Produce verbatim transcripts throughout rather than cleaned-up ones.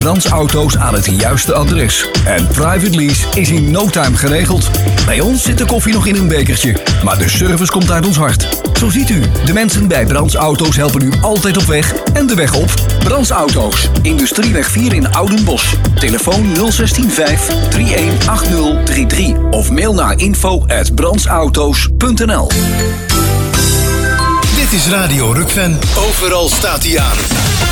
Brands Auto's aan het juiste adres. En private lease is in no time geregeld. Bij ons zit de koffie nog in een bekertje, maar de service komt uit ons hart. Zo ziet u, de mensen bij Brands Auto's helpen u altijd op weg en de weg op. Brands Auto's, Industrieweg vier in Oudenbosch. Telefoon nul zes vijf drie een acht nul drie drie of mail naar info at brandsauto's punt n l. Dit is Radio Rukven. Overal staat hij aan.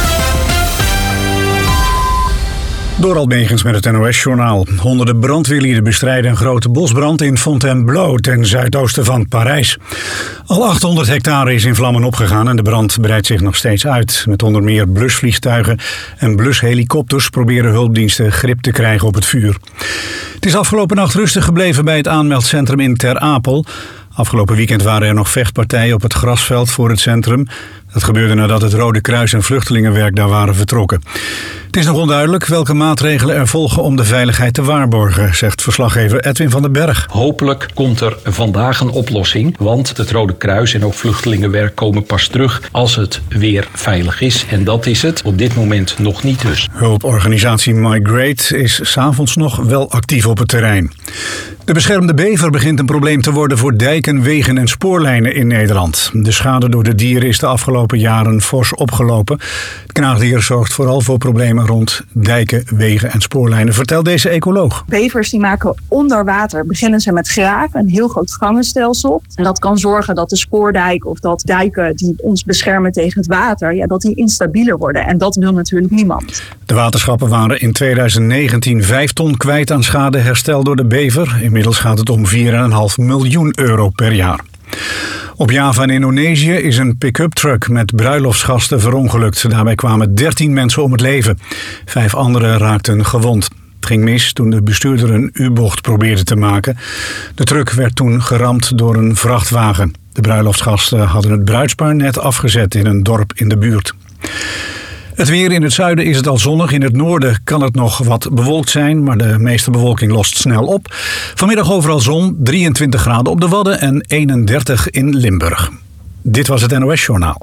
Dorald Megens met het N O S-journaal. Honderden brandweerlieden bestrijden een grote bosbrand in Fontainebleau ten zuidoosten van Parijs. Al achthonderd hectare is in vlammen opgegaan en de brand breidt zich nog steeds uit. Met onder meer blusvliegtuigen en blushelikopters proberen hulpdiensten grip te krijgen op het vuur. Het is afgelopen nacht rustig gebleven bij het aanmeldcentrum in Ter Apel. Afgelopen weekend waren er nog vechtpartijen op het grasveld voor het centrum. Dat gebeurde nadat het Rode Kruis en Vluchtelingenwerk daar waren vertrokken. Het is nog onduidelijk welke maatregelen er volgen om de veiligheid te waarborgen, zegt verslaggever Edwin van den Berg. Hopelijk komt er vandaag een oplossing, want het Rode Kruis en ook Vluchtelingenwerk komen pas terug als het weer veilig is. En dat is het op dit moment nog niet dus. Hulporganisatie Migrate is 's avonds nog wel actief op het terrein. De beschermde bever begint een probleem te worden voor dijken, wegen en spoorlijnen in Nederland. De schade door de dieren is de afgelopen jaren fors opgelopen. Het knaagdier zorgt vooral voor problemen rond dijken, wegen en spoorlijnen, vertelt deze ecoloog. Bevers die maken onder water, beginnen ze met graven, een heel groot gangenstelsel. En dat kan zorgen dat de spoordijk of dat dijken die ons beschermen tegen het water, ja, dat die instabieler worden. En dat wil natuurlijk niemand. De waterschappen waren in twintig negentien vijf ton kwijt aan schadeherstel door de bever. Inmiddels gaat het om vier komma vijf miljoen euro per jaar. Op Java in Indonesië is een pick-up truck met bruiloftsgasten verongelukt. Daarbij kwamen dertien mensen om het leven. Vijf anderen raakten gewond. Het ging mis toen de bestuurder een U-bocht probeerde te maken. De truck werd toen geramd door een vrachtwagen. De bruiloftsgasten hadden het bruidspaar net afgezet in een dorp in de buurt. Het weer: in het zuiden is het al zonnig. In het noorden kan het nog wat bewolkt zijn, maar de meeste bewolking lost snel op. Vanmiddag overal zon, drieëntwintig graden op de Wadden en eenendertig in Limburg. Dit was het N O S-journaal.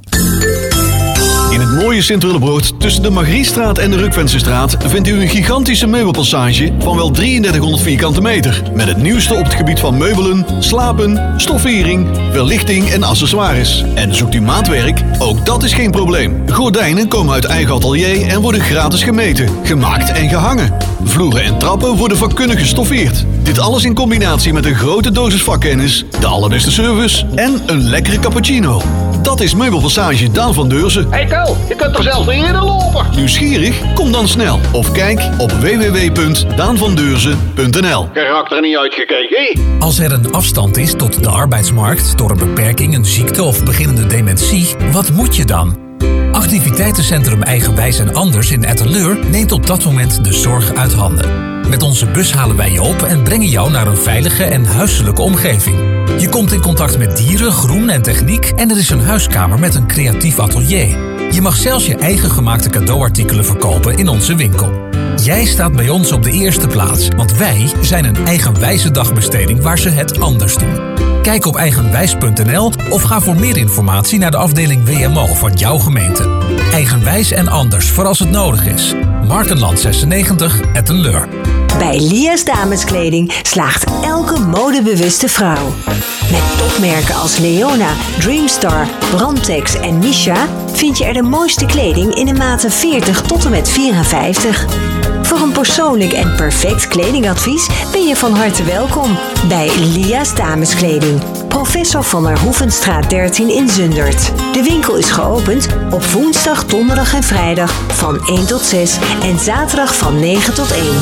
In het mooie Sint-Willebroord tussen de Margriestraat en de Rukvensestraat vindt u een gigantische meubelpassage van wel drieëndertighonderd vierkante meter. Met het nieuwste op het gebied van meubelen, slapen, stoffering, verlichting en accessoires. En zoekt u maatwerk? Ook dat is geen probleem. Gordijnen komen uit eigen atelier en worden gratis gemeten, gemaakt en gehangen. Vloeren en trappen worden vakkundig gestoffeerd. Dit alles in combinatie met een grote dosis vakkennis, de allerbeste service en een lekkere cappuccino. Dat is Meubelpassage Daan van Deurzen. Hey Ko, je kunt er zelfs niet in lopen. Nieuwsgierig? Kom dan snel. Of kijk op w w w punt daan van deurzen punt n l. Karakter niet uitgekeken. Als er een afstand is tot de arbeidsmarkt door een beperking, een ziekte of beginnende dementie, wat moet je dan? Activiteitencentrum Eigenwijs en Anders in Etteleur neemt op dat moment de zorg uit handen. Met onze bus halen wij je op en brengen jou naar een veilige en huiselijke omgeving. Je komt in contact met dieren, groen en techniek en er is een huiskamer met een creatief atelier. Je mag zelfs je eigen gemaakte cadeauartikelen verkopen in onze winkel. Jij staat bij ons op de eerste plaats, want wij zijn een eigenwijze dagbesteding waar ze het anders doen. Kijk op eigenwijs punt n l of ga voor meer informatie naar de afdeling W M O van jouw gemeente. Eigenwijs en Anders voor als het nodig is. Markenland zesennegentig, Etteleur. Bij Lia's Dameskleding slaagt elke modebewuste vrouw. Met topmerken als Leona, Dreamstar, Brandtex en Misha vind je er de mooiste kleding in de maten veertig tot en met vierenvijftig. Voor een persoonlijk en perfect kledingadvies ben je van harte welkom bij Lia's Dameskleding. Professor van der Hoevenstraat dertien in Zundert. De winkel is geopend op woensdag, donderdag en vrijdag van één tot zes en zaterdag van negen tot één.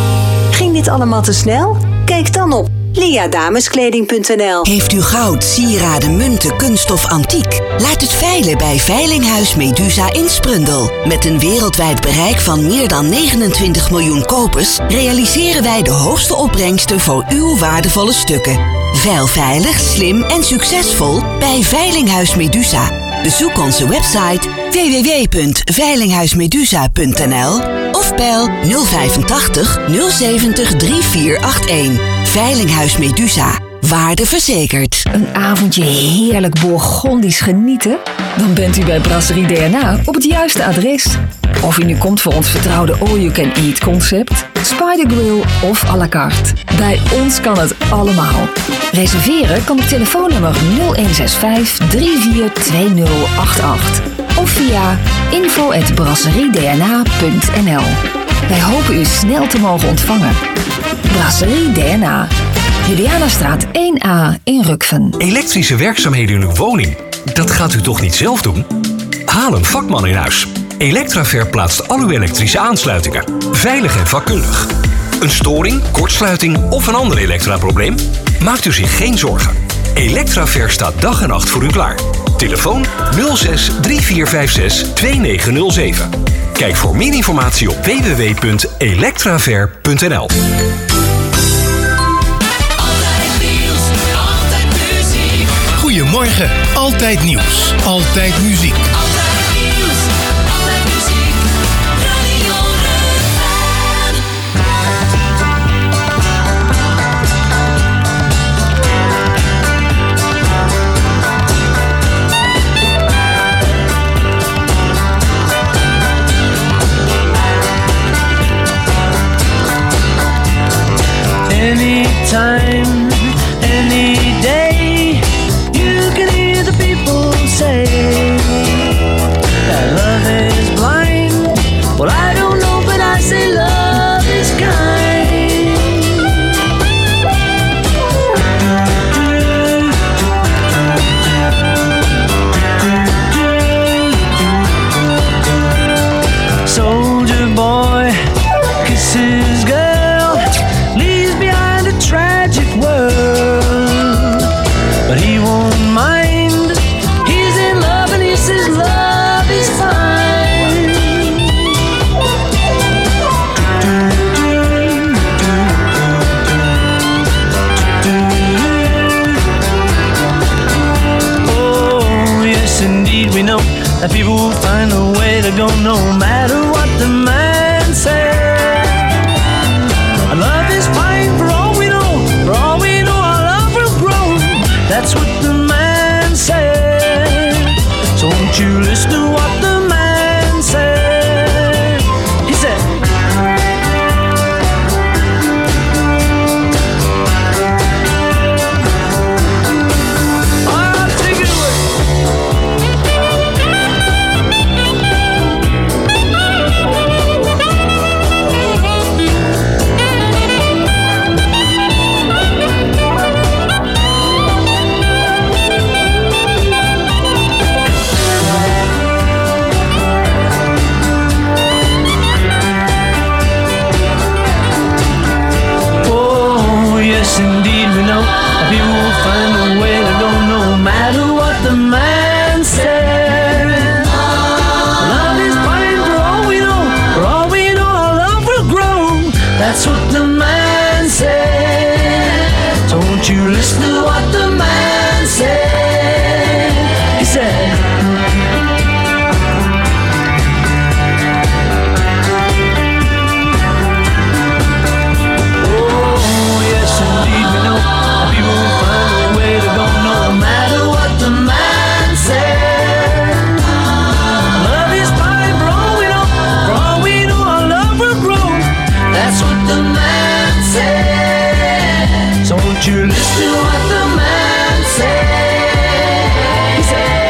Ging dit allemaal te snel? Kijk dan op lia dameskleding punt n l. Heeft u goud, sieraden, munten, kunststof, antiek? Laat het veilen bij Veilinghuis Medusa in Sprundel. Met een wereldwijd bereik van meer dan negenentwintig miljoen kopers realiseren wij de hoogste opbrengsten voor uw waardevolle stukken. Veil veilig, slim en succesvol bij Veilinghuis Medusa. Bezoek onze website w w w punt veilinghuismedusa punt n l of bel nul vijfentachtig nul zeventig drie vier acht een. Veilinghuis Medusa. Waarde verzekerd. Een avondje heerlijk Bourgondisch genieten? Dan bent u bij Brasserie D N A op het juiste adres. Of u nu komt voor ons vertrouwde all-you-can-eat concept, Spider Grill of à la carte. Bij ons kan het allemaal. Reserveren kan op telefoonnummer nul een zes vijf drie vier twee nul acht acht of via info at brasseriedna punt n l. Wij hopen u snel te mogen ontvangen. Brasserie D N A. Julianastraat één A in Rukven. Elektrische werkzaamheden in uw woning, dat gaat u toch niet zelf doen? Haal een vakman in huis. Electraver plaatst al uw elektrische aansluitingen. Veilig en vakkundig. Een storing, kortsluiting of een ander elektraprobleem? Maakt u zich geen zorgen. Electraver staat dag en nacht voor u klaar. Telefoon nul zes drie vier vijf zes twee negen nul zeven. Kijk voor meer informatie op w w w punt electraver punt n l. Goedemorgen, altijd nieuws, altijd muziek. Altijd nieuws, altijd muziek, Radio Anytime, any day, you can hear the people say that love is blind. Well, I don't know, but I say love is kind. Soldier boy kisses girl, leaves behind a tragic world, but he won't mind. He's in love and he says love is fine. Oh, yes, indeed, we know that people will find a way to go no matter what the man says. Love is fine for all we know, for all we know our love will grow. That's what the man said. So won't you listen to what the man said? He said, I'll take it away. Oh, yes, indeed, we know that people will find a way to go no matter what the man said. Love is fine for all we know, for all we know our love will grow. That's what the man said. So won't you listen to what the man said? He said, oh, yes, indeed, we know that people will find a way to go no matter what the man said. Love is fine for all we know, for all we know our love will grow. That's what the man said. So won't you listen to what the man said? He said,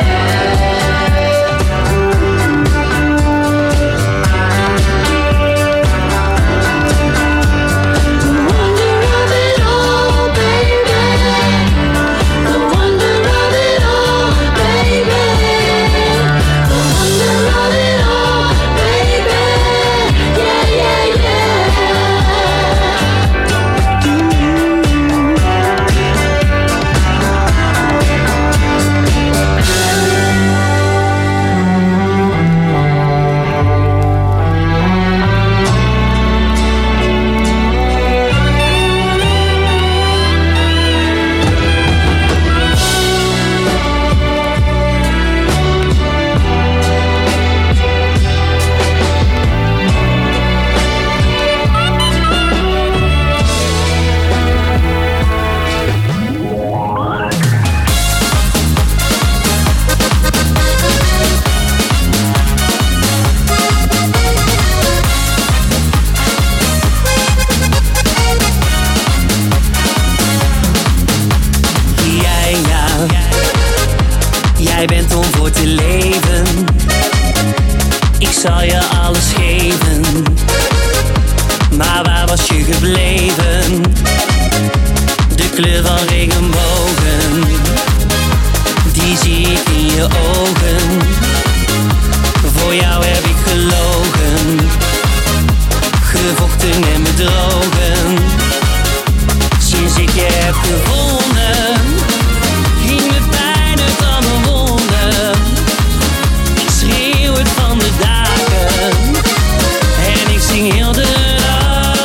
lachen en bedrogen. Sinds ik je heb gevonden, ging de pijn uit al mijn wonden. Ik schreeuw het van de daken en ik zing heel de dag.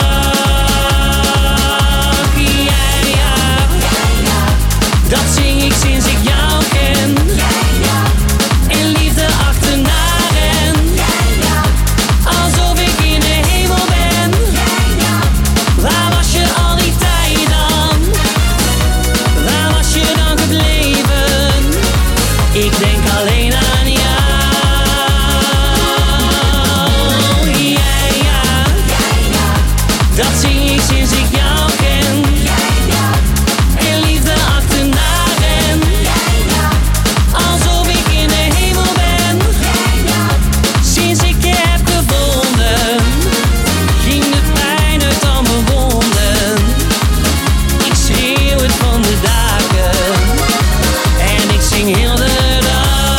Ja, ja, dat zing ik sinds ik jou ken. En liefde achterna ren, alsof ik in de hemel ben. Waar was je al die tijd dan? Waar was je dan gebleven? Ik denk alleen aan jou. Ja, ja, dat zing ik sinds ik jou ken. En liefde achterna ren, alsof ik in de hemel ben. Sinds ik je heb gevonden, ging de pijn uit al mijn wonden. Ik schreeuw het van de daken en ik zing heel de dag.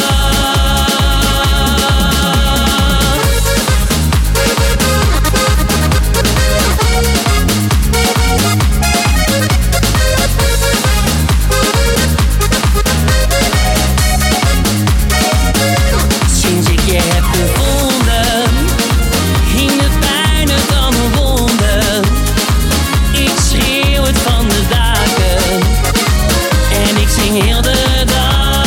Sinds ik je heb gevonden, ging de pijn uit al mijn wonden. Ik schreeuw het van de daken en ik zing heel de dag.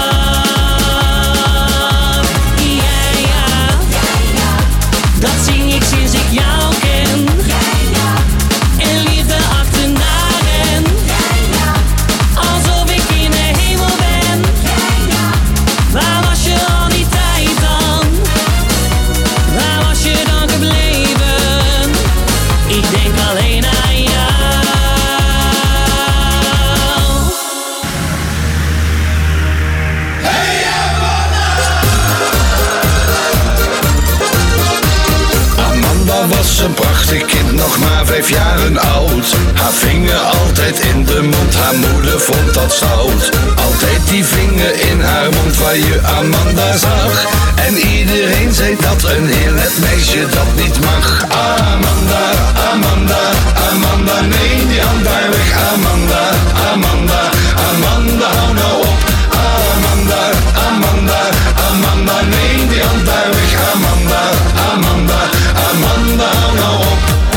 Ja, ja, dat zing ik sinds ik jou ken. En liefde achterna ren, alsof ik in de hemel ben. Waar was je al die tijd dan? Waar was je dan gebleven? Ik denk alleen aan jou. Amanda was een prachtig kind, nog maar vijf jaren oud. Haar vinger altijd in de mond, haar moeder vond dat stout. Altijd die vinger in haar mond waar je Amanda zag. En iedereen zei dat een heel net meisje dat niet mag. Amanda, Amanda, Amanda, neem die hand daar weg. Amanda, Amanda, Amanda, hou nou op. Amanda, Amanda, Amanda, neem die hand daar weg. Amanda, Amanda, Amanda, hou nou op.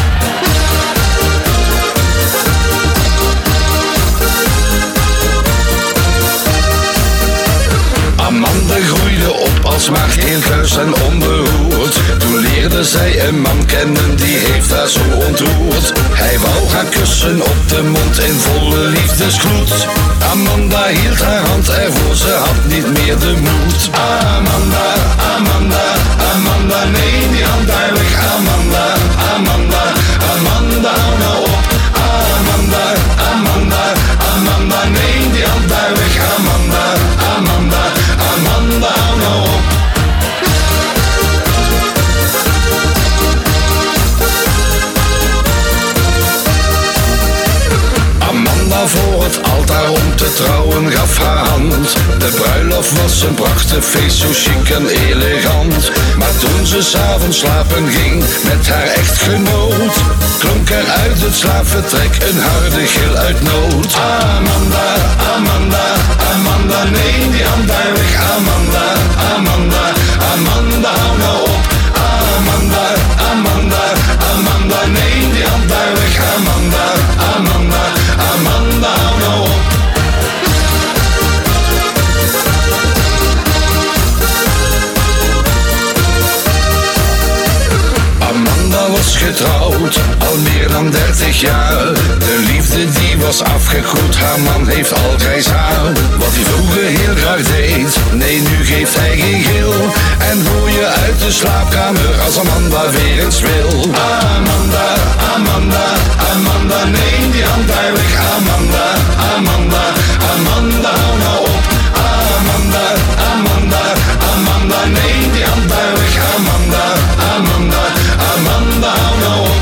Amanda groeide op als maagd, heel kuis en onberoerd. Toen leerde zij een man kennen, die heeft haar zo ontroerd. Hij wou haar kussen op de mond in volle liefdesgloed. Amanda hield haar hand ervoor, ze had niet meer de moed. Amanda, Amanda, Amanda, neem die hand daar weg. Amanda, Amanda, Amanda, hou nou op. Amanda, Amanda, Amanda, neem die hand daar weg. Amanda, Amanda, Amanda, hou nou op. Amanda voor het altaar om te trouwen gaf haar hand. De bruiloft was een prachtig feest, zo chic en elegant. Maar toen ze s'avonds slapen ging met haar echtgenoot, klonk er uit het slaapvertrek een harde gil uit nood. Amanda, Amanda, Amanda, neem die hand daar weg. Amanda, Amanda, Amanda, hou nou op. Amanda, Amanda, Amanda, neem die hand daar weg. Amanda, Amanda, Amanda, hou nou op. Amanda was getrouwd, al meer dan dertig jaar. De liefde die was afgegroeid, haar man heeft al grijs haar. Wat hij vroeger heel graag deed, nee nu geeft hij geen gil. En hoor je uit de slaapkamer als Amanda weer eens wil. Amanda, Amanda, Amanda, neem die hand daar weg. Amanda, Amanda, Amanda, hou nou op. Amanda, Amanda, Amanda, neem die hand daar weg. Amanda, Amanda, Amanda, hou nou op.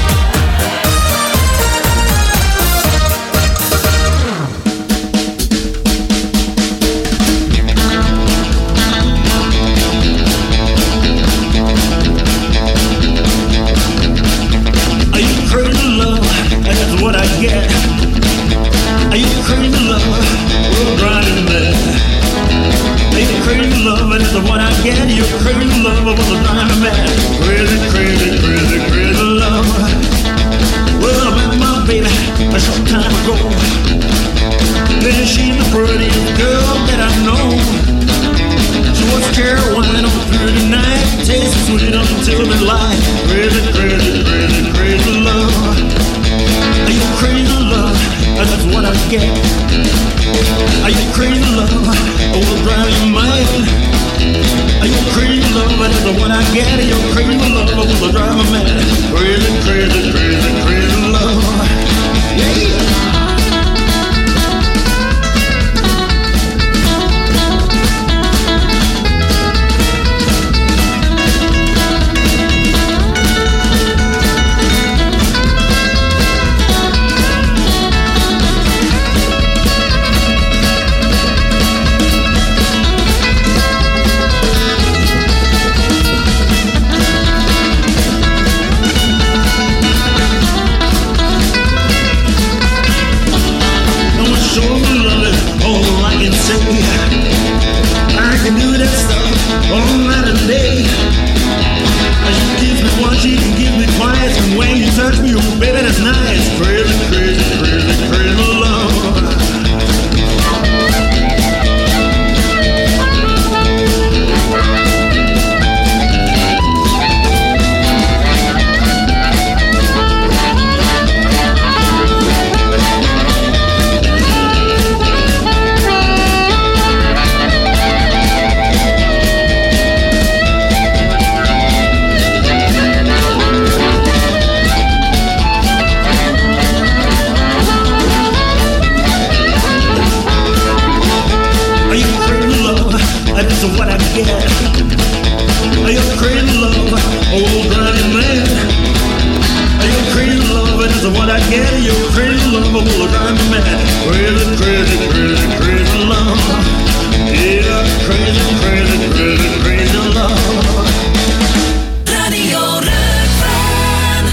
get your crazy love will drive me mad. Crazy, crazy, crazy, crazy love. Yeah, crazy, crazy, crazy, crazy love. Radio Rukven.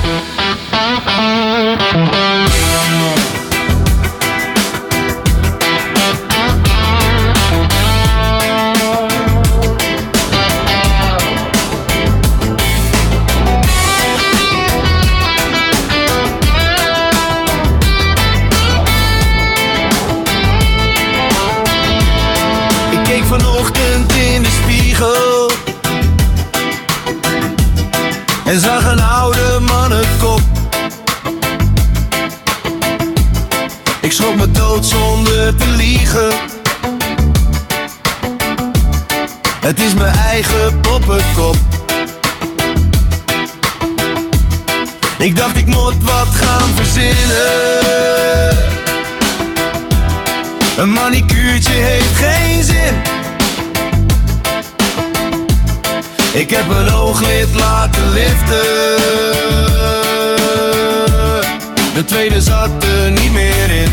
Vanochtend in de spiegel en zag een oude mannenkop. Ik schrok me dood zonder te liegen. Het is mijn eigen poppenkop. Ik dacht ik moet wat gaan verzinnen. Een manicuurtje heeft geen zin. Ik heb mijn ooglid laten liften. De tweede zat er niet meer in.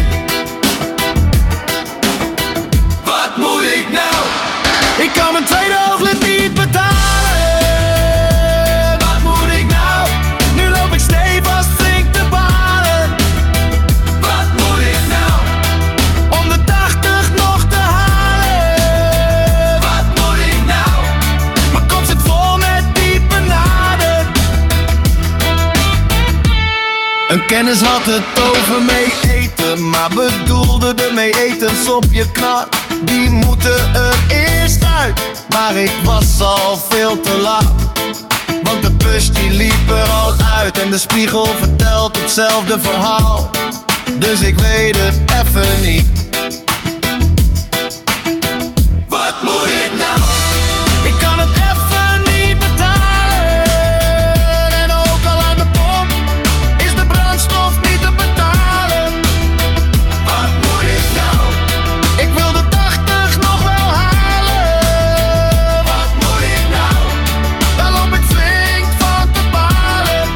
Wat moet ik nou? Ik kan mijn tweede ooglid niet betalen. Wat moet ik nou? Nu loop ik stevast flink te balen. Wat moet ik nou? Om de tachtig nog te halen. Wat moet ik nou? Mijn kop zit vol met diepe naden. Een kennis had het over mee eten, maar bedoelde de mee etens op je knar. Die moeten er eerst uit, maar ik was al veel te laat. Want de bus die liep er al uit en de spiegel vertelt hetzelfde verhaal. Dus ik weet het even niet. Wat moet ik nou? Ik kan het even niet betalen. En ook al aan de pomp is de brandstof niet te betalen. Wat moet ik nou? Ik wil de tachtig nog wel halen. Wat moet ik nou? Dan loop ik flink van te balen.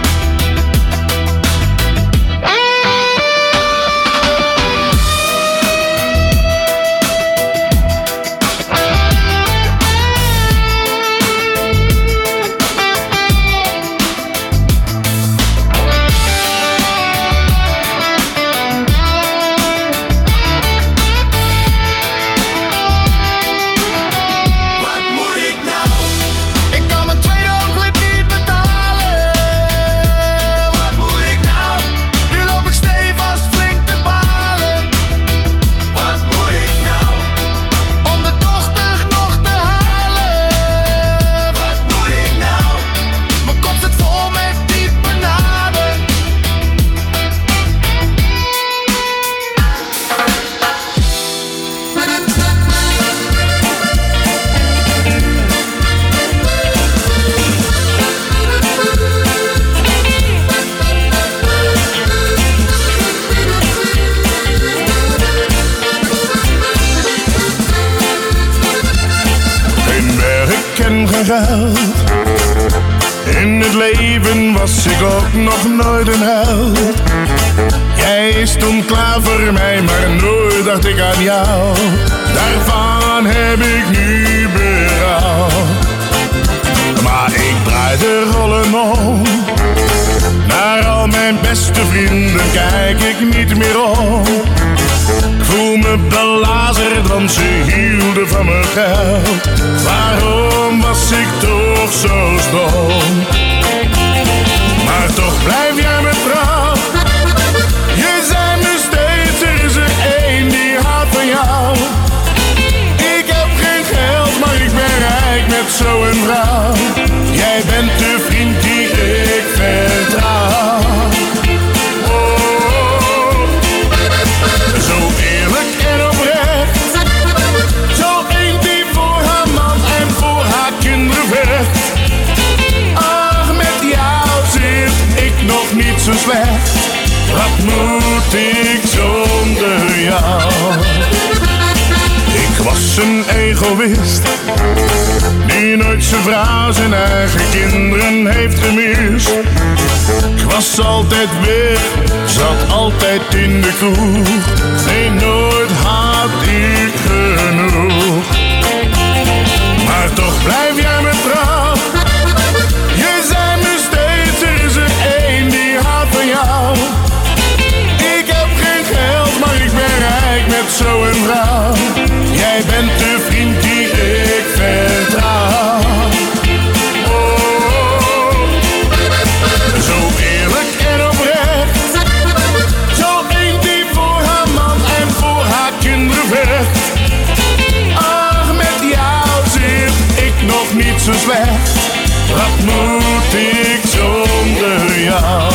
Wat moet ik nou? Ik kan mijn tweede ooglid niet betalen. Wat moet ik nou? Nu loop ik stevast flink te balen. Wat moet ik nou? Om de tachtig nog te halen. Wat moet ik nou? Mijn kop zit vol met diepe naden. Geen werk en geen geld. In het leven was ik ook nog nooit een held. Jij stond klaar voor mij, maar nooit dacht ik aan jou. Daarvan heb ik nu berouw. Maar ik draai de rollen om. Naar al mijn beste vrienden kijk ik niet meer om. Ik voel me belazerd, want ze hielden van mijn geld. Waarom was ik toch zo stom? Maar toch blijf jij mijn vrouw. Je zei me steeds, er is er één die houdt van jou. Ik heb geen geld, maar ik ben rijk met zo'n vrouw. Jij bent de vriend die ik vertrouw. Oh, zo eerlijk en oprecht. Zo één die voor haar man en voor haar kinderen vecht. Ach, met jou zit ik nog niet zo slecht. Wat moet ik zonder jou? Ik was een egoïst die nooit zijn vrouw, zijn eigen kinderen heeft gemist. Ik was was altijd weg, zat altijd in de kroeg. Nee, nooit had ik genoeg. Maar toch blijf jij me trouw. Je zei me steeds, er is er één die houdt van jou. Ik heb geen geld, maar ik ben rijk met zo'n vrouw. Jij bent de vriend die ik vertrouw. Oh, zo eerlijk en oprecht. Zo één die voor haar man en voor haar kinderen vecht. Ach, met jou zit ik nog niet zo slecht. Wat moet ik zonder jou?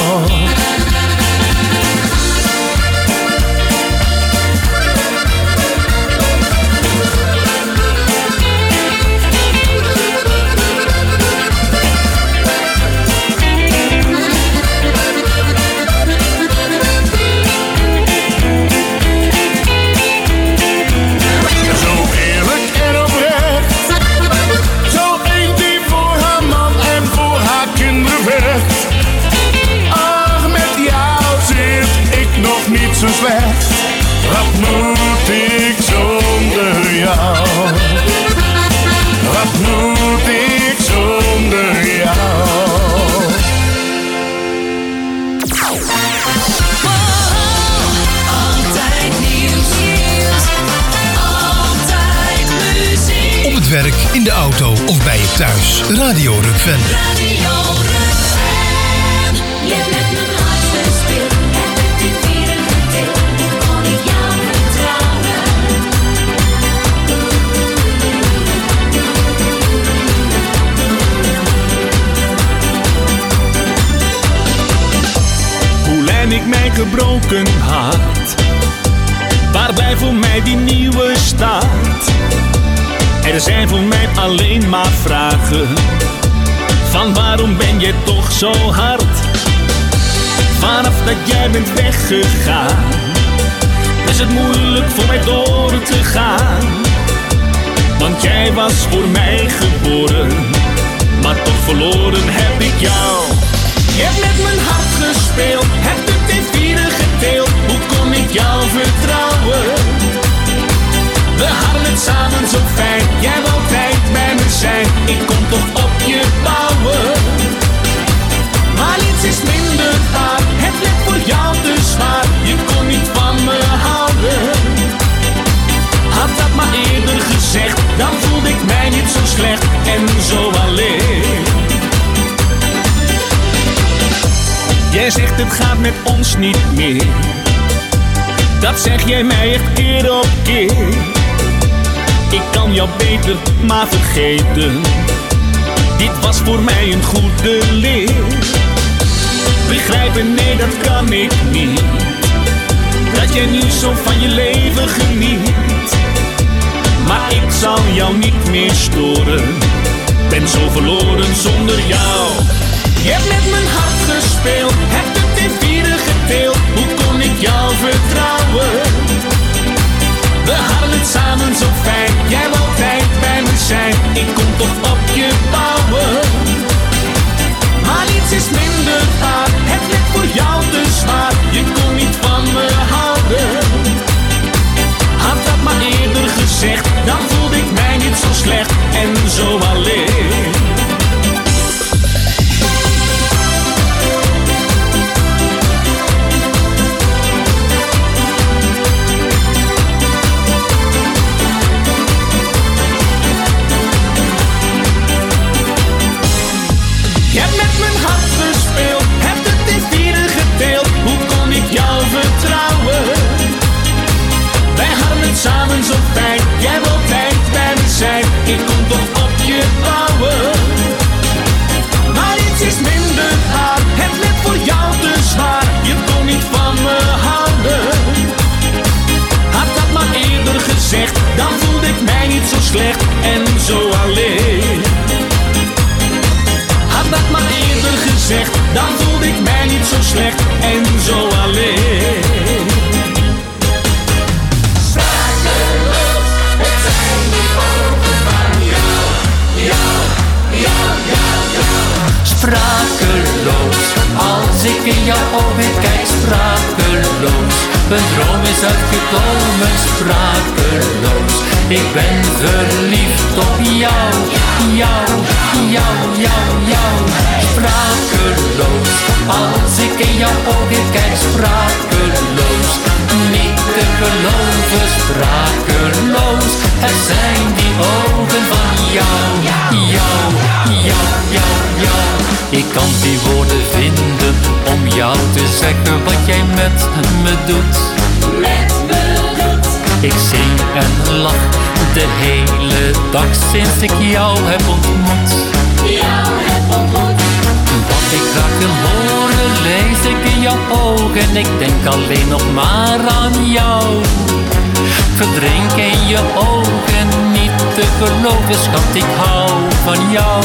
Zo slecht, wat moet ik zonder jou? Wat moet ik zonder jou? Altijd nieuws, altijd muziek. Op het werk, in de auto of bij je thuis. Radio Rukven. Radio Rukven. Je bent mijn hart gespeeld. En ik mijn gebroken hart, waar blijft voor mij die nieuwe start? Er zijn voor mij alleen maar vragen, van waarom ben jij toch zo hard? Vanaf dat jij bent weggegaan, is het moeilijk voor mij door te gaan. Want jij was voor mij geboren, maar toch verloren heb ik jou. Je hebt met mijn hart gespeeld, hebt het in vieren gedeeld. Hoe kon ik jou vertrouwen? We hadden het samen zo fijn, jij wou altijd bij me zijn. Ik kon toch op je bouwen. Maar niets is minder waar, het werd voor jou te zwaar. Je kon niet van me houden. Had dat maar eerder gezegd, dan voelde ik mij niet zo slecht en zo alleen. Jij zegt het gaat met ons niet meer. Dat zeg jij mij echt keer op keer. Ik kan jou beter maar vergeten. Dit was voor mij een goede leer. Begrijpen, nee dat kan ik niet. Dat jij nu zo van je leven geniet. Maar ik zal jou niet meer storen. Ben zo verloren zonder jou. Je hebt met mijn hart gespeeld, hebt het in vieren gedeeld. Hoe kon ik jou vertrouwen? We hadden het samen zo fijn, jij wou altijd bij me zijn. Ik kon toch op je bouwen. Maar niets is minder waar, het werd voor jou te zwaar. Je kon niet van me houden. Had dat maar eerder gezegd, dan voelde ik mij niet zo slecht en zo alleen. ik in jouw ogen kijk, sprakeloos. Een droom is uitgekomen, sprakeloos. Ik ben verliefd op jou, jou, jou, jou, jou. Sprakeloos, als ik in jouw ogen kijk, sprakeloos. Niet te geloven, sprakeloos. Het zijn die ogen van jou, jou, jou, jou, jou. Ik kan die woorden vinden om jou te zeggen wat jij met me doet. Met me doet. Ik zing en lach de hele dag sinds ik jou heb ontmoet. Jou heb ontmoet. Wat ik graag wil horen lees ik in jouw ogen. Ik denk alleen nog maar aan jou. Verdrink in je ogen, niet te geloven, schat, ik hou van jou.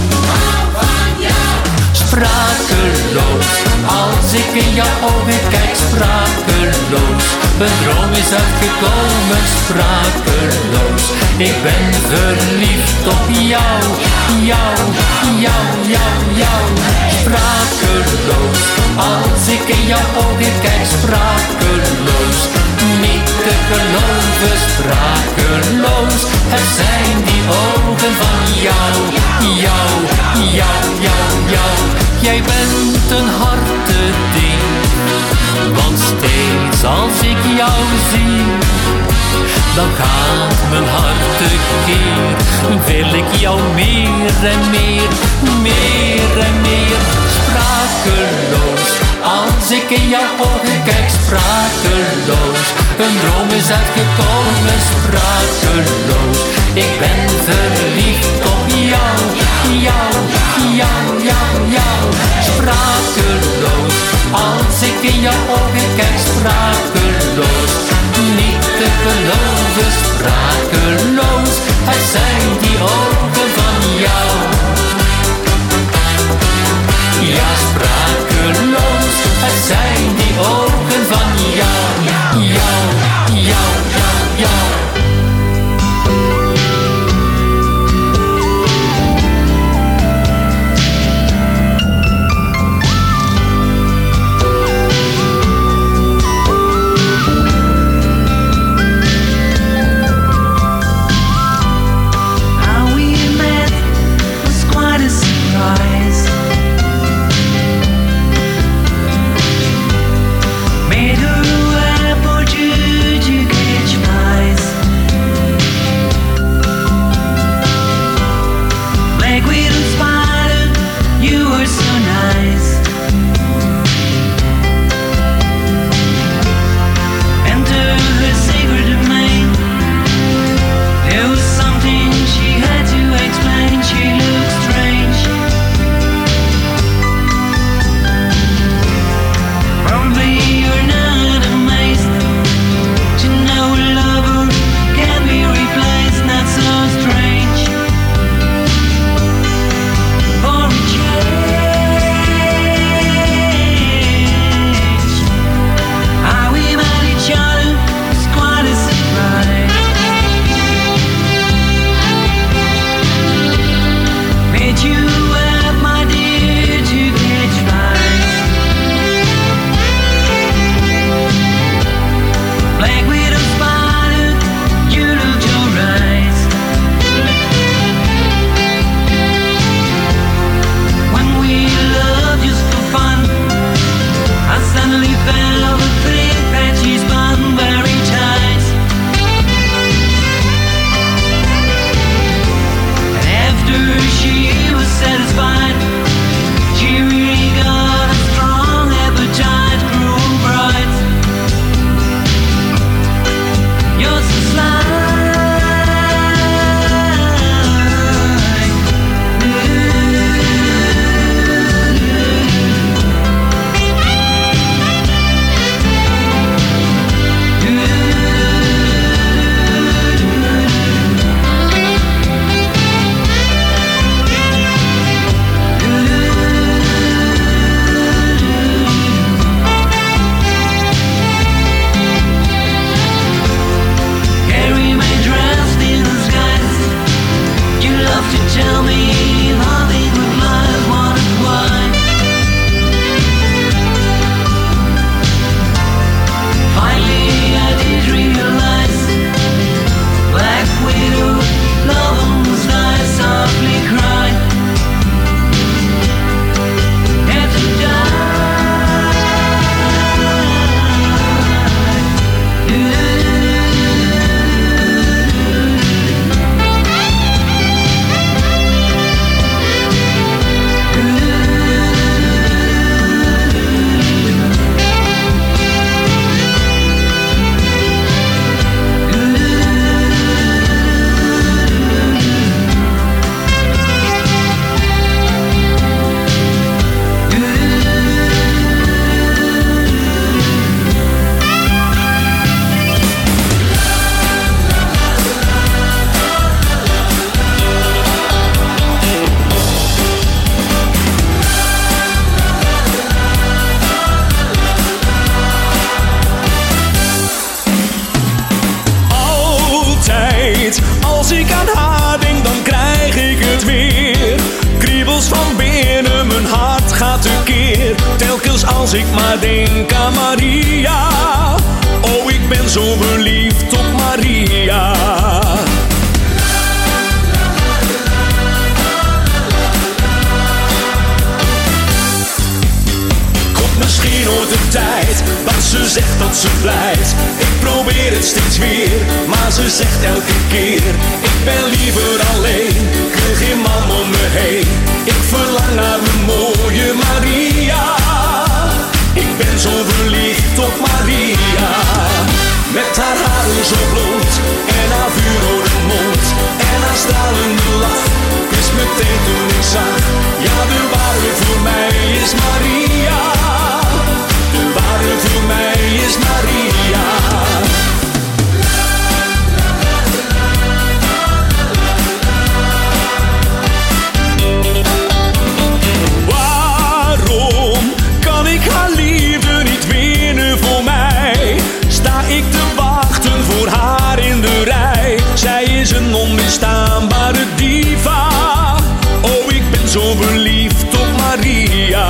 Sprakeloos, als ik in jouw ogen kijk, sprakeloos. Een droom is uitgekomen, sprakeloos. Ik ben verliefd op jou, jou, jou, jou, jou. Sprakeloos, als ik in jouw ogen kijk, sprakeloos. Niet te geloven, sprakeloos. Het zijn die ogen van jou, jou, jou, jou, jou. Jij bent een hartedief, want steeds als ik jou zie, dan gaat mijn hart tekeer. Wil ik jou meer en meer, meer en meer. Sprakeloos, als ik in jouw ogen kijk, sprakeloos. Een droom is uitgekomen, sprakeloos. Ik ben verliefd op jou, jou, jou, jou, jou. Sprakeloos, als ik in jouw ogen kijk, sprakeloos. Niet te geloven, sprakeloos. Het zijn die ogen van jou. Ja, sprakeloos, het zijn die ogen van jou. Jou, jou, jou, jou. als ik maar denk aan Maria. Oh, ik ben zo verliefd op Maria. Komt misschien ooit een tijd dat ze zegt dat ze blijft. Ik probeer het steeds weer, maar ze zegt elke keer: ik ben liever alleen, ik wil geen man om me heen. Ik verlang naar mijn mooie Maria. Ik ben zo verliefd op Maria. Met haar haren zo blond en haar vuurrode mond en haar stralende lach. Ik wist meteen toen ik zag, ja, de ware voor mij is Maria. De ware voor mij is Maria. Waarom kan ik haar liefde niet winnen voor mij? Sta ik te wachten voor haar in de rij? Zij is een onweerstaanbare diva. Oh, ik ben zo verliefd op Maria.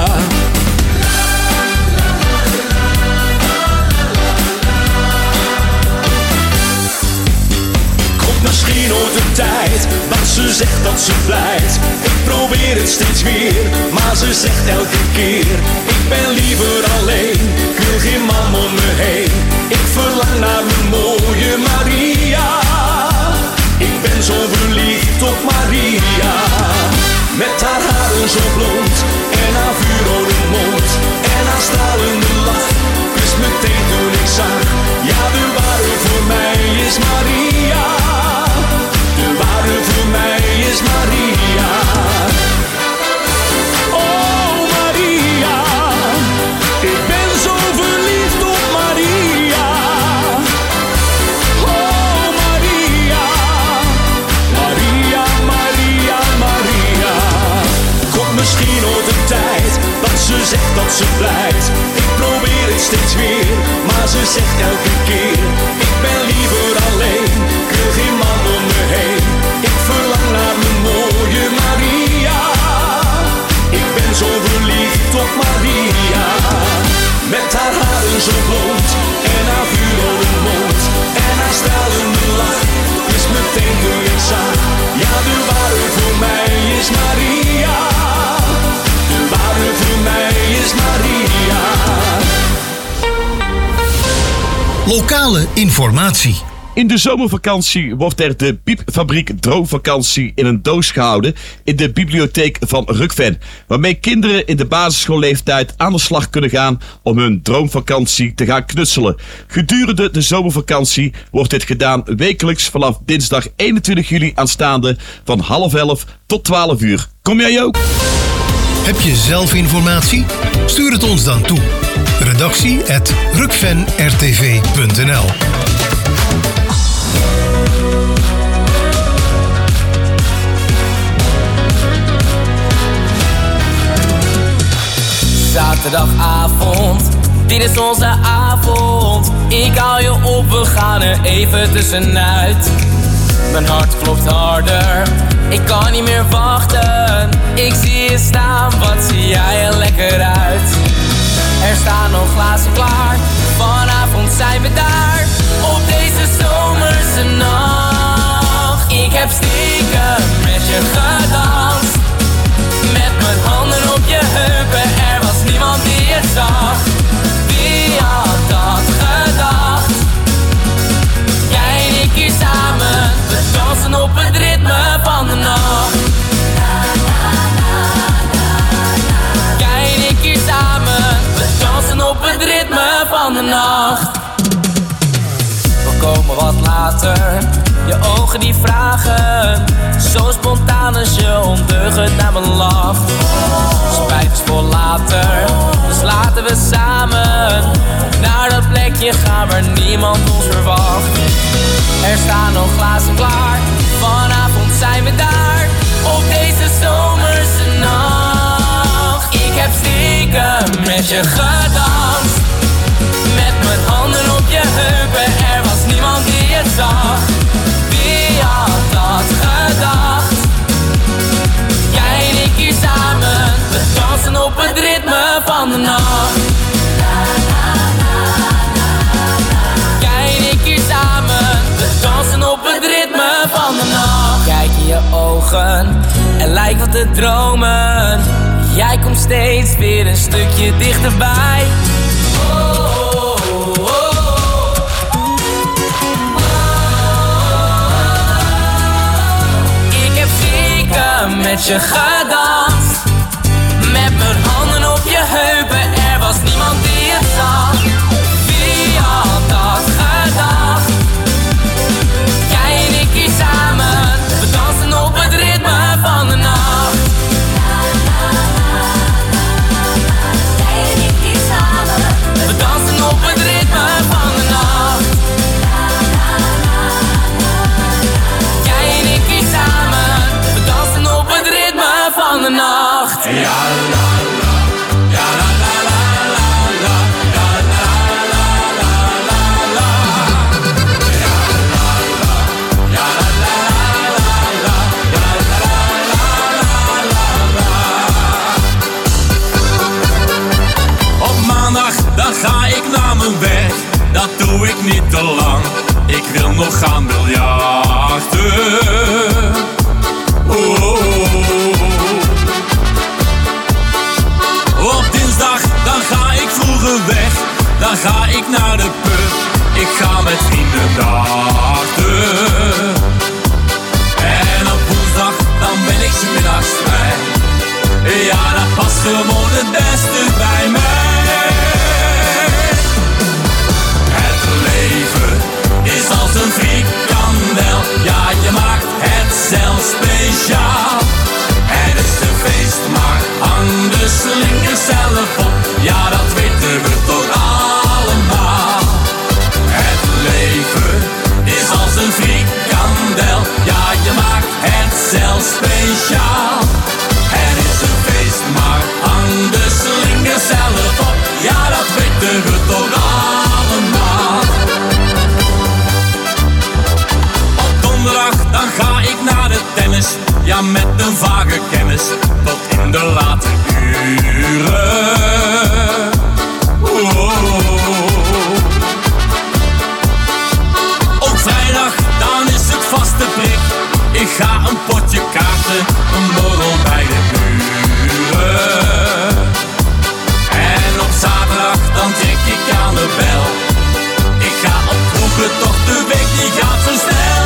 Komt misschien ooit een tijd dat ze zegt dat ze blijft. Ik probeer het steeds weer, maar ze zegt elke keer: ik ben liever alleen, ik wil geen man om me heen. Ik verlang naar mijn mooie Maria. Ik ben zo verliefd op Maria. Met haar haren zo blond en haar vuurrode mond en haar stralende lach. Ik wist meteen toen ik zag, ja, de ware voor mij is Maria. De ware voor mij is Maria. Oh Maria, ik ben zo verliefd op Maria. Oh Maria, Maria, Maria, Maria. Komt misschien ooit een tijd dat ze zegt dat ze blijft. Ik probeer het steeds weer, maar ze zegt elke keer: ik ben liever alleen, ik wil geen man om me heen. Ik verlang naar mijn mooie Maria. Ik ben zo verliefd op Maria. Met haar haren zo blond en haar vuurrode mond en haar stralende lach. Is meteen toen ik zag, ja, de ware voor mij is Maria. De ware voor mij is Maria. Lokale informatie. In de zomervakantie wordt er de Piepfabriek Droomvakantie in een doos gehouden in de bibliotheek van Rukven, waarmee kinderen in de basisschoolleeftijd aan de slag kunnen gaan om hun droomvakantie te gaan knutselen. Gedurende de zomervakantie wordt dit gedaan wekelijks vanaf dinsdag eenentwintig juli aanstaande van half elf tot twaalf uur. Kom jij ook? Heb je zelf informatie? Stuur het ons dan toe. Redactie at rukven r t v punt n l. Zaterdagavond, dit is onze avond. Ik haal je op, we gaan er even tussenuit. Mijn hart klopt harder, ik kan niet meer wachten. Ik zie je staan, wat zie jij er lekker uit. Er staan nog glazen klaar, vanavond zijn we daar. Op deze zomerse nacht. Ik heb stiekem met je gedanst. Met mijn handen op je heupen, er was niemand die het zag. Wie had dat gedacht? Jij en ik hier samen, we dansen op het ritme van de nacht. Jij en ik hier samen, we dansen op het ritme van de nacht. We komen wat later, je ogen die vragen. Zo spontaan als je ondeugend naar me lacht. Spijt is voor later, dus laten we samen naar dat plekje gaan waar niemand ons verwacht. Er staan nog glazen klaar, vanavond zijn we daar. Op deze zomerse nacht. Ik heb stiekem met je gedanst. Met mijn handen op je heupen, er was niemand die het zag. Wie had dat gedacht? Jij en ik hier samen, we dansen op het ritme van de nacht. ogen en lijkt wat te dromen. Jij komt steeds weer een stukje dichterbij. Oh, oh, oh, oh. Ik heb weken met je gedanst, met mijn handen op je heupen. Er was niemand die het zag. Wie had dat gedacht? Jij en ik hier samen, we dansen op het ritme van de nacht. Jij en ik hier samen, we dansen op het ritme van de nacht. Jij en ik hier samen, we dansen op het ritme van de nacht. Ja, la, la, ja, la, la, la, la, la, ja, la, la, la, la, la. Ja, la, la, ja, la, la, la, la, ja, la, la, la, la. Op maandag, dan ga ik naar mijn werk. Dat doe ik niet te lang. Ik wil nog gaan biljarten. Oh, oh, oh. Op dinsdag, dan ga ik vroeger weg. Dan ga ik naar de pub. Ik ga met vrienden darten. En op woensdag, dan ben ik 's middags vrij. Ja, dat past gewoon het beste bij mij. Het leven is als een frikandel. Ja, je maakt het zelf speciaal. Het is een feest, maar hang de slinger zelf op. Ja, dat weten we toch allemaal. Het leven is als een frikandel. Ja, je maakt het zelf speciaal. Het is een feest, maar hang de slinger zelf op. Ja, dat weten we toch allemaal. Op donderdag, dan ga ik naar de tennis. Ja, met een vage kennis, tot in de late uren. Oh. Op vrijdag, dan is het vaste prik. Ik ga een potje kaarten, een borrel bij de buren. En op zaterdag, dan trek ik aan de bel. Ik ga op proeven, toch de week die gaat zo snel.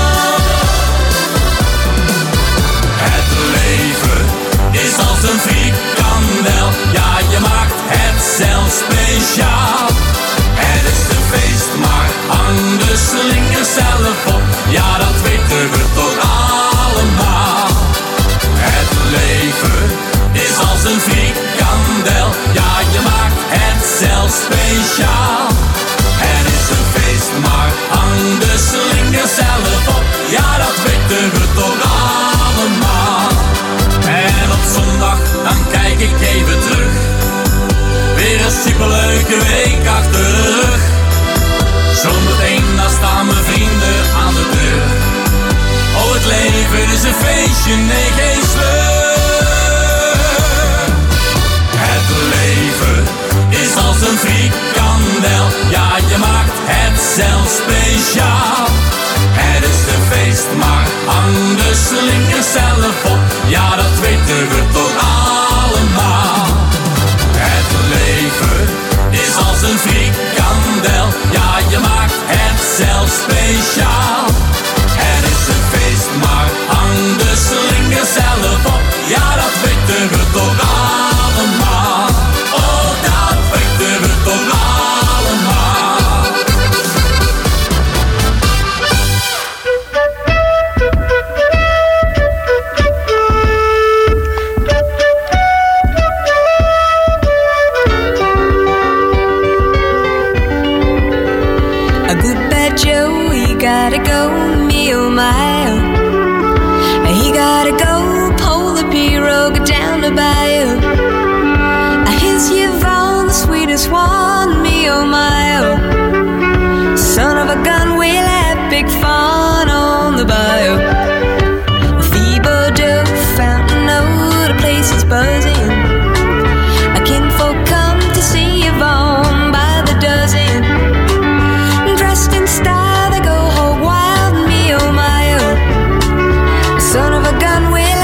Het leven is als een frikandel. Ja, je maakt het zelf speciaal. Het is een feest, maar hang de slinger zelf op. Ja, dat weten we toch allemaal. Het leven is als een frikandel. Ja, je maakt het zelf speciaal. Het is een feest, maar hang de slinger zelf op. Ja, dat weten we toch allemaal. En op zondag, dan kijk ik even terug. Weer een superleuke week achter de rug. Zometeen, dan staan mijn vrienden aan de deur. Oh, het leven is een feestje, nee, geen sleur. Het leven is als een frikandel. Ja, je maakt het zelf speciaal. Het is een feest, maar hang de slinger zelf op. Ja, dat weten we toch allemaal. Het leven is als een frikandel. Ja, je maakt het zelf speciaal. Het is een feest, maar hang de slinger zelf op. Ja, dat weten we toch allemaal. Oh, dat weten we toch allemaal. A good bad Joe, he gotta go, me oh my oh. He gotta go, pull the pirogue down the bayou. Here's Yvonne, the sweetest one, me oh my oh. Son of a gun, we'll have big fun on the bayou. Feeble Joe, Fountain Road, the place is buzzing. A kinfolk come to see Yvonne by the dozen. Dressed in style, they go hog wild, me oh my oh. Son of a gun, we'll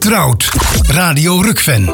Vertrouwd. Radio Rukven.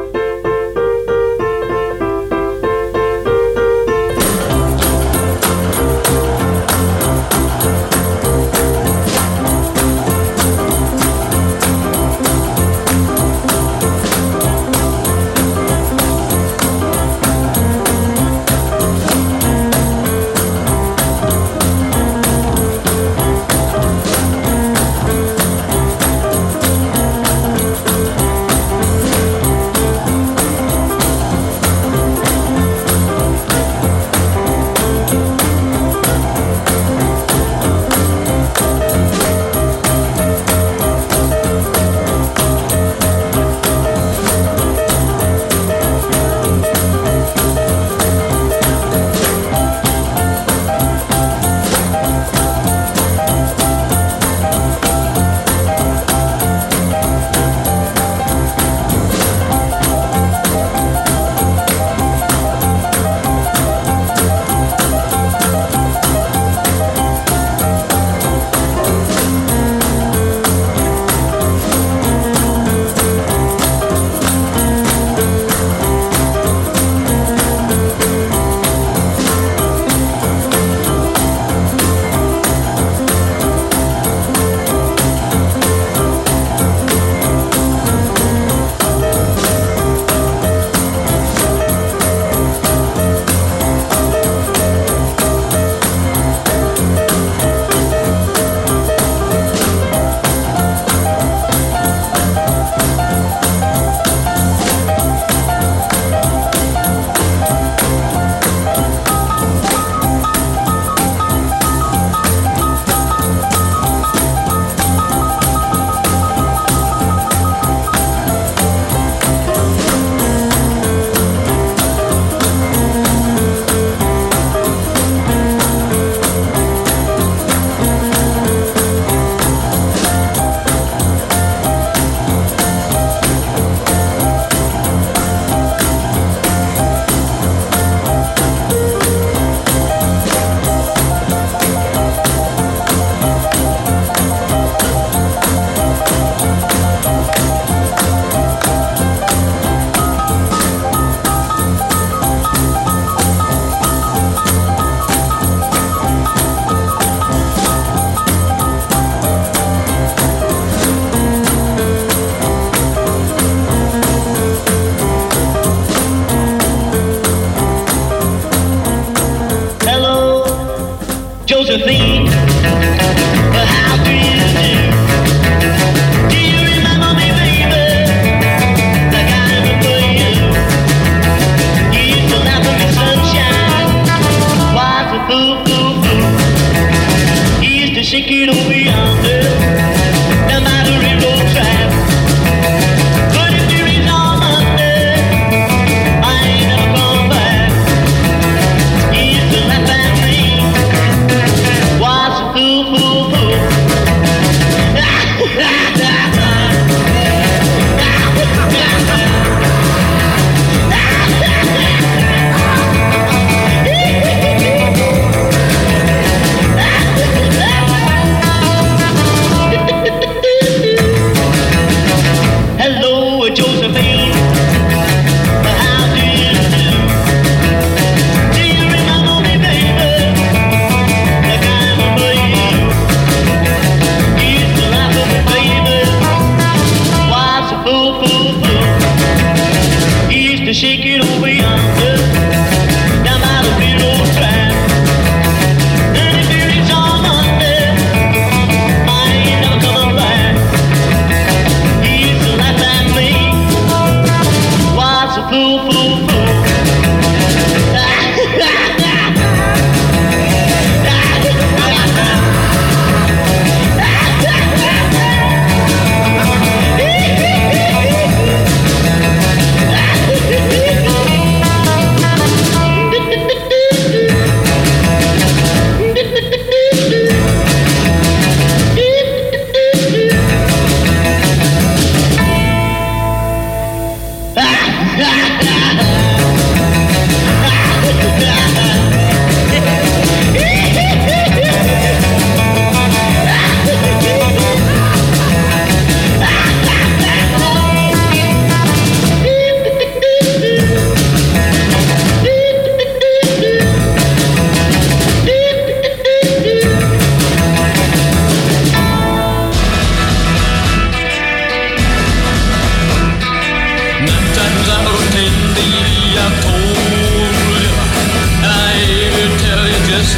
Josephine, but how do you do? Do you remember me, baby? Like I remember you. You used to laugh at me, sunshine. Was a fool, fool, fool. You used to shake it over yonder, down by the railroad track. But if you reach on Monday, I ain't never come back. You used to laugh at me. Was a fool, fool, fool. Hello, Josephine. How do you do? Do you remember me, baby? Like I remember you. You used to laugh at me, baby. Was a fool, fool, fool. You used to shake it over yonder, down by the railroad track. And if you reach on Monday, I ain't never coming back. You used to laugh at me. Was a fool, fool, fool.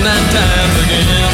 nine times again.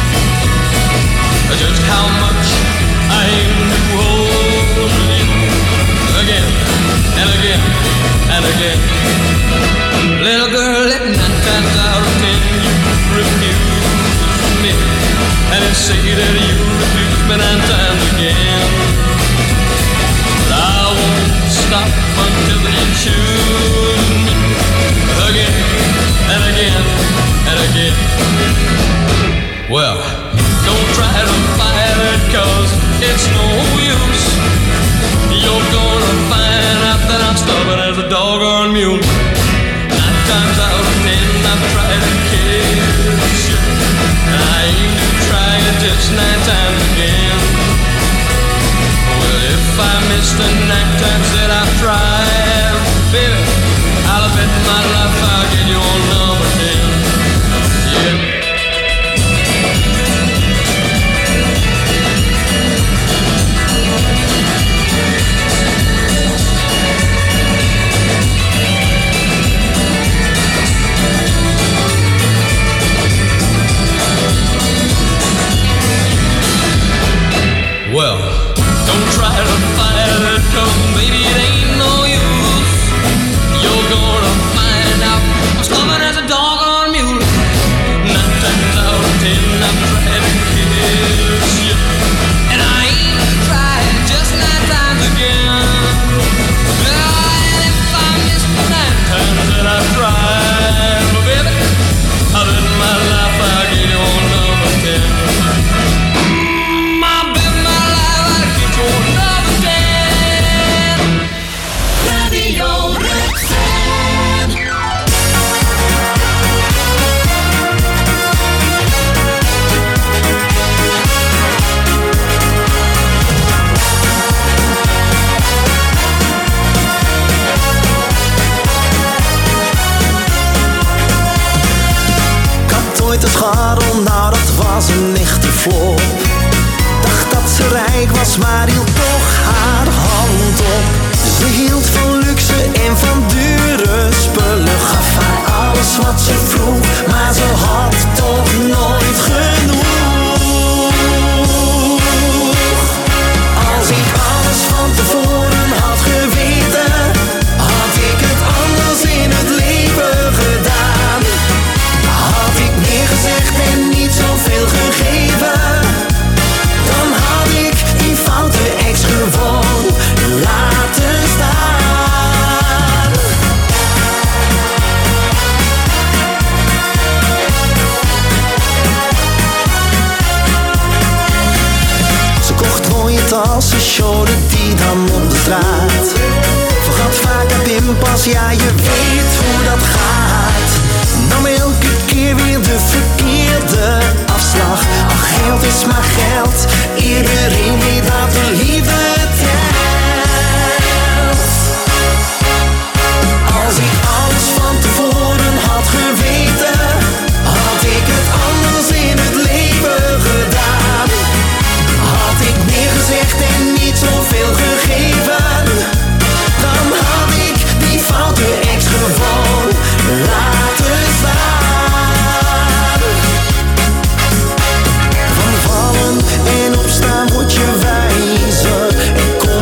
Just how much I aim to hold you again and again and again. Little girl, let nine times out of ten you refuse me, and then say that you refuse me nine times again. But I won't stop until you choose me again and again and again. Well, don't try to fight it, cause it's no use. You're gonna find out that I'm stubborn as a doggone mule. Nine times out of ten I've tried to kiss you, and I aim to try it just nine times again. Well, if I miss the nine times that I've tried, baby, I'll bet my life I'll get you on number ten. Yeah. Well, don't try to fight it, cause baby it ain't no use. You're gonna find out I'm stubborn as a dog on a mule. Nine times out of ten I've tried to kiss you, and I ain't tried just nine times again. And if I miss the nine times that I've tried, well baby, I'll bet my life I'll get you on number ten. Het scharrel, nou dat was een echte flop. Dacht dat ze rijk was, maar hield toch haar hand op. Ze hield van luxe en van dure spullen. Gaf haar alles wat ze vroeg, maar ze had toch nooit genoeg. Als ik alles van tevoren had geweten, had ik het anders in het leven gedaan. Had ik meer gezegd en niet zoveel gegeven, dan had ik die foute ex gewoon laten staan. Ze kocht mooie tassen, showde die dan op de straat. Vergat vaak haar pinpas, ja je weet hoe dat gaat. Nam elke keer weer de verkeerde afslag. Ach, geld is maar geld, iedereen weet dat de liefde telt. Als ik alles van tevoren had geweten, had ik het anders in het leven gedaan. Had ik meer gezegd en niet zoveel gegeven, dan had ik die foute ex gewoon laten staan. Van vallen en opstaan word je wijzer en kom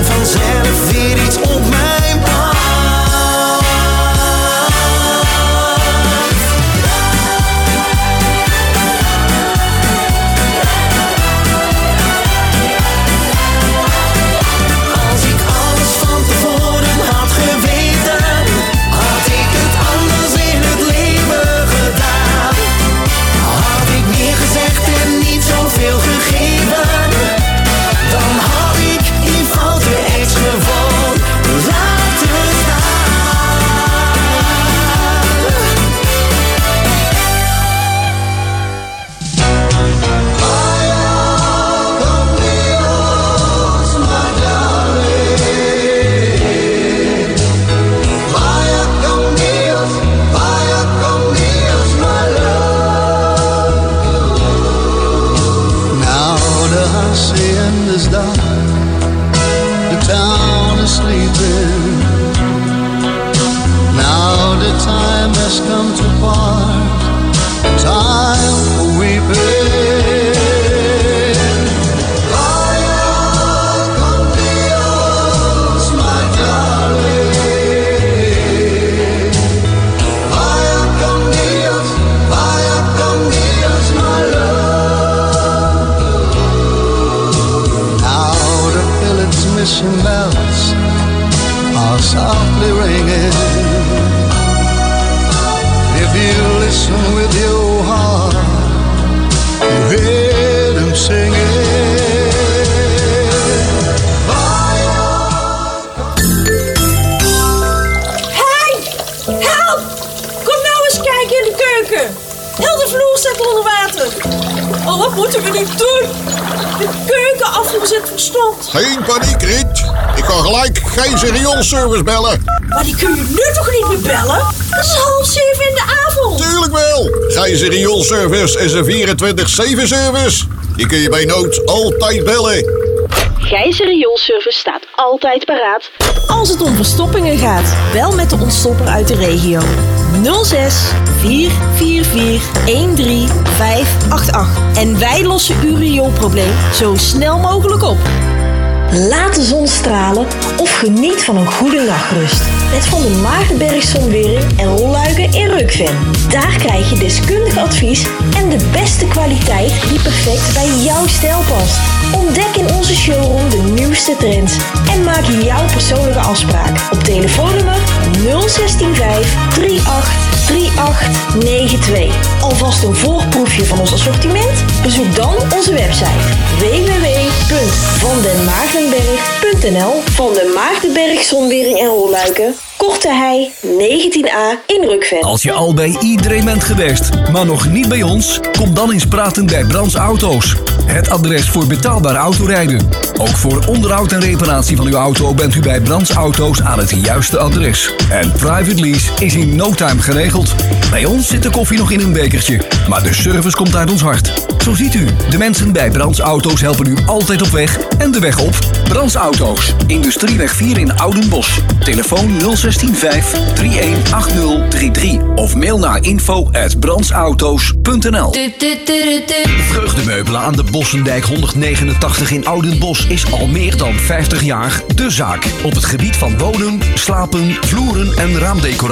koken. Heel de vloer staat onder water. Oh, wat moeten we nu doen? De keukenafvoer zit verstomd. Geen paniek, Riet. Ik kan gelijk Gijzer rioolservice bellen. Maar die kun je nu toch niet meer bellen? Het is half zeven in de avond. Tuurlijk wel. Gijzer rioolservice is een vierentwintig zeven service. Die kun je bij nood altijd bellen. Gijzer rioolservice staat altijd paraat. Als het om verstoppingen gaat, bel met de ontstopper uit de regio. nul zes vier vier vier een drie vijf acht acht. En wij lossen uw rioolprobleem zo snel mogelijk op. Laat de zon stralen of geniet van een goede nachtrust. Met Van der Maagdenberg Zonwering en Rolluiken in Rukven. Daar krijg je deskundig advies en de beste kwaliteit die perfect bij jouw stijl past. Ontdek in onze showroom de nieuwste trends en maak jouw persoonlijke afspraak op telefoonnummer nul een zes vijf drie acht drie acht negen twee. Alvast een voorproefje van ons assortiment? Bezoek dan onze website w w w punt van den maagdenberg punt n l. Van den Maagdenberg Zonwering en Rolluiken, Korte Hei negentien a in Rukven. Als je al bij iedereen bent geweest, maar nog niet bij ons, kom dan eens praten bij Brands Auto's. Het adres voor betaalbaar autorijden. Ook voor onderhoud en reparatie van uw auto bent u bij Brands Auto's aan het juiste adres. En private lease is in no time geregeld. Bij ons zit de koffie nog in een bekertje, maar de service komt uit ons hart. Zo ziet u, de mensen bij Brands Auto's helpen u altijd op weg en de weg op. Brands Auto's, Industrieweg vier in Oudenbosch. Telefoon nul een zes vijf drie een acht nul drie drie of mail naar info at brandsauto's punt n l. Vreugdemeubelen aan de Bossendijk honderdnegenentachtig in Oudenbosch is al meer dan vijftig jaar de zaak. Op het gebied van wonen, slapen, vloeren en raamdecoratie